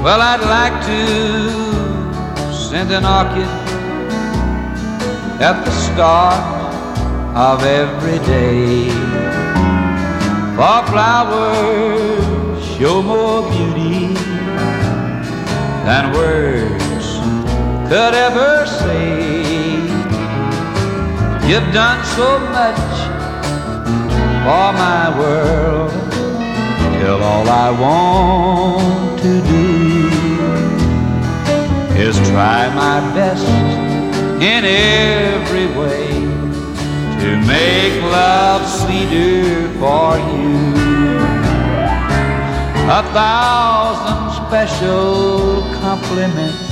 Well, I'd like to send an orchid at the start of every day, for flowers show more beauty than words could ever say. You've done so much for my world, till all I want to do is try my best in every way to make love sweeter for you. 1,000 special compliments